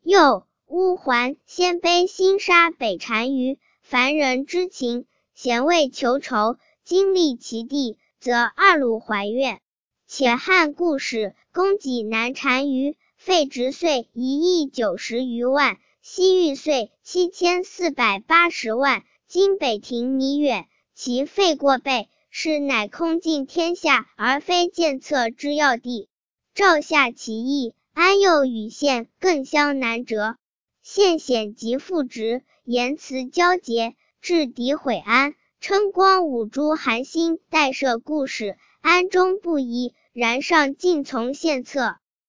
又乌桓鲜卑新杀北单于，凡人之情，咸为求仇，经历其地，则二鲁怀怨。且汉故事，公己南单于，费直岁1亿90余万，西域岁7480万，今北庭弥远，其费过倍，是乃空尽天下，而非见策之要地。赵下其意，安又与县更相难折。县险极复直，言辞交结，至诋毁安，称光武诸韩信代摄故事，安终不依，然上尽从献策。